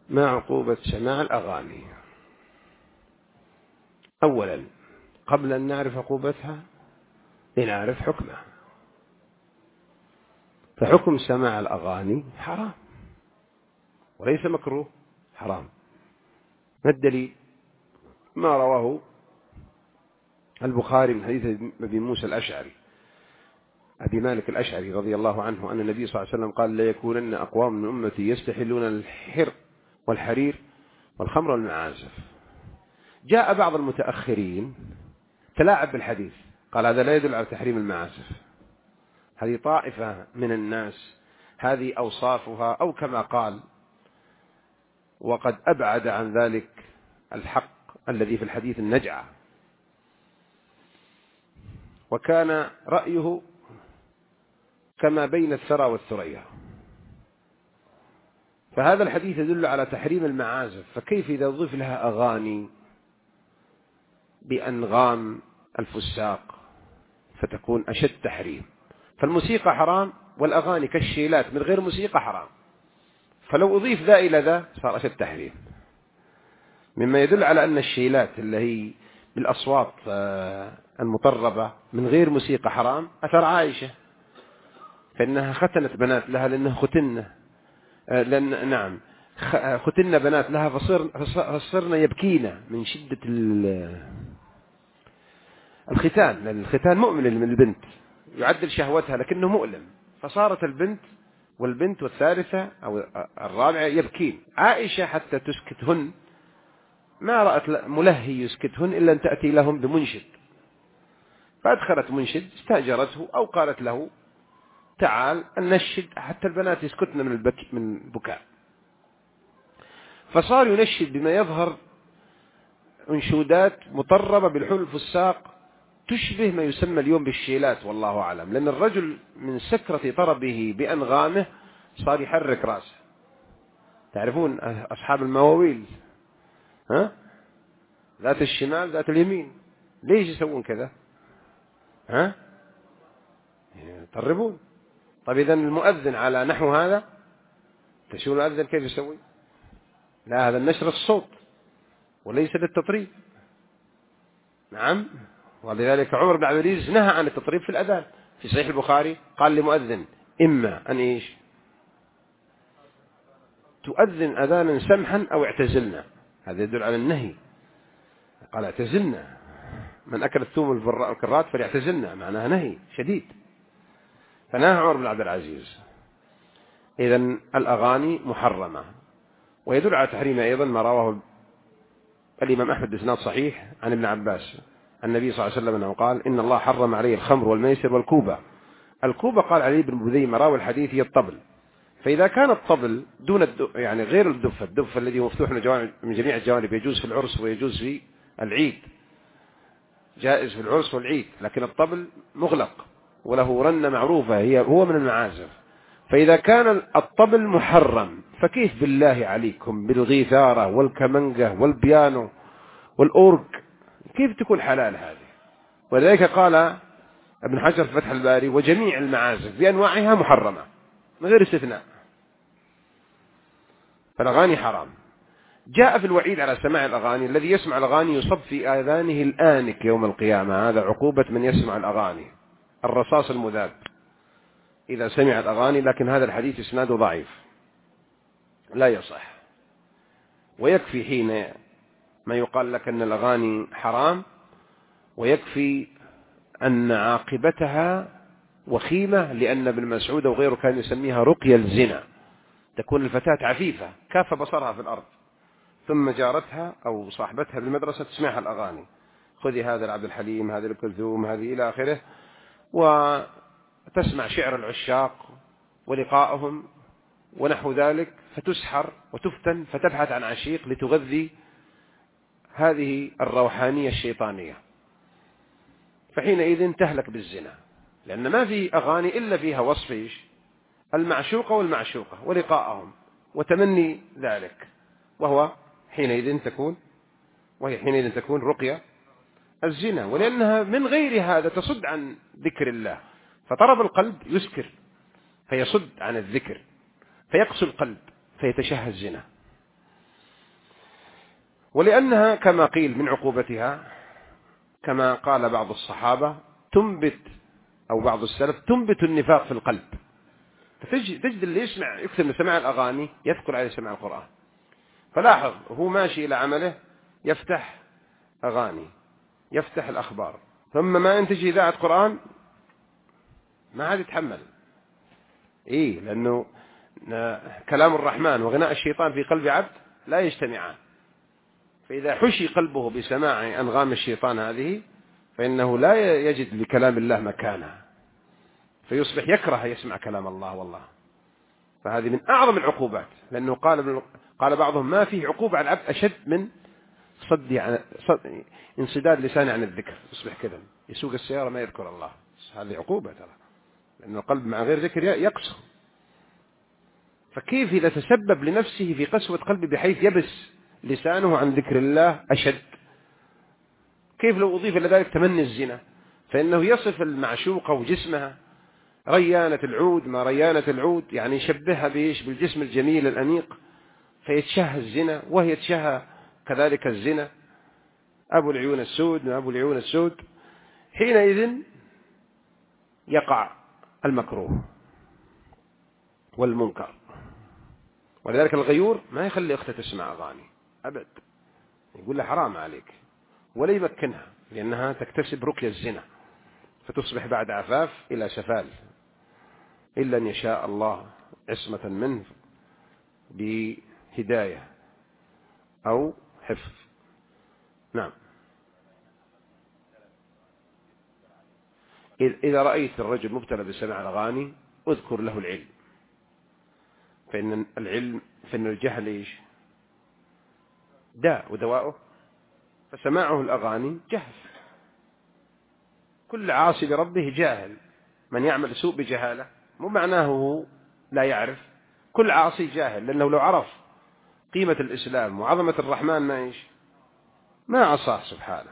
ما عقوبة سماع الأغاني؟ أولا، قبل أن نعرف عقوبتها لنعرف حكمها. فحكم سماع الأغاني حرام وليس مكروه، حرام. ما الدليل؟ ما رواه البخاري من حديث أبي موسى الأشعري، أبي مالك الأشعري رضي الله عنه، أن النبي صلى الله عليه وسلم قال: لا يكونن أقوام من أمتي يستحلون الحر والحرير والخمر والمعازف. جاء بعض المتأخرين تلاعب بالحديث، قال هذا لا يدل على تحريم المعازف، هذه طائفة من الناس، هذه أوصافها، أو كما قال، وقد أبعد عن ذلك الحق الذي في الحديث النجعة. وكان رأيه كما بين الثرى والثريا. فهذا الحديث يدل على تحريم المعازف، فكيف إذا ضيف لها أغاني بأنغام الفساق فتكون أشد تحريم؟ فالموسيقى حرام، والأغاني كالشيلات من غير موسيقى حرام، فلو أضيف ذا إلى ذا صار أشد تحريم. مما يدل على أن الشيلات اللي هي بالأصوات المطربة من غير موسيقى حرام. أثر عائشة فإنها ختنت بنات لها لأنها نعم، ختن بنات لها فصرن يبكين من شدة الختان، لأن الختان مؤمن من البنت، يعدل شهوتها لكنه مؤلم، فصارت البنت والثالثة أو الرابعة يبكين. عائشة حتى تسكتهن ما رأت ملهي يسكتهن إلا أن تأتي لهم بمنشد، فأدخلت منشد استأجرته أو قالت له تعال ننشد حتى البنات يسكتن من البكاء. فصار ينشد بما يظهر انشودات مطربة بالحلل الفساق تشبه ما يسمى اليوم بالشيلات، والله أعلم، لأن الرجل من سكرة طربه بأنغامه صار يحرك رأسه. تعرفون أصحاب المواويل، ها؟ ذات الشمال ذات اليمين، ليش يسوون كذا؟ ها؟ يطربون. طيب إذن المؤذن على نحو هذا، تشوف المؤذن كيف يسوي؟ لا، هذا النشر الصوت وليس للتطريب. نعم. ولذلك عمر بن عبد العزيز نهى عن التطريب في الأذان. في صحيح البخاري قال لمؤذن: إما أن إيش؟ تؤذن أذانا سمحا أو اعتزلنا. هذا يدل على النهي. قال اعتزلنا، من أكل الثوم والكرات فليعتزلنا، معناها نهي شديد. فنهى عمر بن عبد العزيز. إذن الأغاني محرمة. ويدل على تحريمها أيضا ما رواه الإمام أحمد بإسناد صحيح عن ابن عباس النبي صلى الله عليه وسلم أنه قال: إن الله حرم عليه الخمر والميسر والكوبة. الكوبة قال علي بن بذيمة راوي الحديث هي الطبل. فإذا كان الطبل دون يعني غير الدف الذي هو مفتوح من جميع الجوانب، يجوز في العرس ويجوز في العيد، جائز في العرس والعيد، لكن الطبل مغلق وله رنة معروفة هو من المعازف. فإذا كان الطبل محرم، فكيف بالله عليكم بالغيثارة والكمنجة والبيانو والأورج، كيف تكون حلال هذه؟ ولذلك قال ابن حجر في فتح الباري: وجميع المعازف بأنواعها محرمة من غير استثناء. فالأغاني حرام. جاء في الوعيد على سماع الأغاني: الذي يسمع الأغاني يصب في آذانه الآنك يوم القيامة. هذا عقوبة من يسمع الأغاني، الرصاص المذاب إذا سمع الأغاني. لكن هذا الحديث إسناده ضعيف لا يصح. ويكفي حين ما يقال لك أن الأغاني حرام، ويكفي أن عاقبتها وخيمة، لأن ابن مسعود وغيره كان يسميها رقية الزنا. تكون الفتاة عفيفة كاف بصرها في الأرض، ثم جارتها أو صاحبتها بالمدرسة تسمعها الأغاني: خذي هذا لعبد الحليم، هذه لكلثوم، هذه إلى آخره، وتسمع شعر العشاق ولقائهم ونحو ذلك، فتسحر وتفتن فتبحث عن عشيق لتغذي هذه الروحانية الشيطانية، فحينئذ تهلك بالزنا، لأن ما في أغاني إلا فيها وصف المعشوقة والمعشوقة ولقائهم وتمني ذلك، وهي حينئذ تكون رقية الزنا، ولأنها من غير هذا تصد عن ذكر الله. فطرب القلب يسكر فيصد عن الذكر، فيقسو القلب فيتشهى الزنا. ولأنها كما قيل من عقوبتها كما قال بعض الصحابة تنبت أو بعض السلف تنبت النفاق في القلب. تجد اللي يسمع يكثر من سماع الأغاني يثقل عليه سماع القرآن. فلاحظ هو ماشي إلى عمله يفتح أغاني، يفتح الأخبار، ثم ما ينتج إذاعة قرآن ما عاد يتحمل. لأنه كلام الرحمن وغناء الشيطان في قلب عبد لا يجتمعان. فإذا حشي قلبه بسماع أنغام الشيطان هذه فإنه لا يجد لكلام الله مكانه، فيصبح يكره يسمع كلام الله. والله فهذه من أعظم العقوبات، لأنه قال بعضهم ما فيه عقوبة على العبد أشد من انسداد لسانه عن الذكر. يصبح كذا يسوق السيارة ما يذكر الله، هذه عقوبة ترى، لأن القلب مع غير ذكر يقسو. فكيف إذا تسبب لنفسه في قسوة قلبه بحيث يبس لسانه عن ذكر الله أشد؟ كيف لو أضيف إلى ذلك تمني الزنا، فإنه يصف المعشوقة وجسمها ريانة العود، ما ريانة العود يعني يشبهها بإيش؟ بالجسم الجميل الأنيق، فيتشهى الزنا وهي تشهى كذلك الزنا. أبو العيون السود ما أبو العيون السود. حينئذ يقع المكروه والمنكر. ولذلك الغيور ما يخلي أخته تسمع أغاني أبد، يقول له حرام عليك، ولا يمكنها، لأنها تكتسب رقية الزنا فتصبح بعد عفاف إلى سفال، إلا أن يشاء الله عصمة منه بهداية أو حفظ. نعم. إذا رأيت الرجل مبتلى بسماع الأغاني اذكر له العلم، فإن العلم فإن الجهل إيش؟ داء ودواؤه، فسماعه الأغاني جهل. كل عاصي لربه جاهل، من يعمل سوء بجهالة مو معناه هو لا يعرف، كل عاصي جاهل، لأنه لو عرف قيمة الإسلام وعظمة الرحمن ما عصاه سبحانه.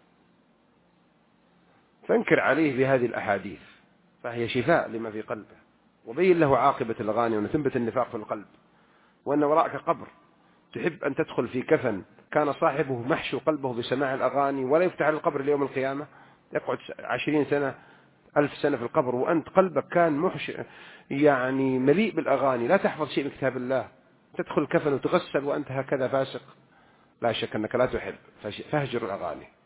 فانكر عليه بهذه الأحاديث فهي شفاء لما في قلبه، وبين له عاقبة الأغاني وأن تنبت النفاق في القلب، وأن وراءك قبر تحب أن تدخل في كفن كان صاحبه محشو قلبه بسماع الأغاني، ولا يفتح القبر ليوم القيامة، يقعد 20 سنة 1000 سنة في القبر وأنت قلبك كان يعني مليء بالأغاني، لا تحفظ شيء من كتاب الله، تدخل الكفن وتغسل وأنت هكذا فاسق. لا شك أنك لا تحب، فاهجر الأغاني.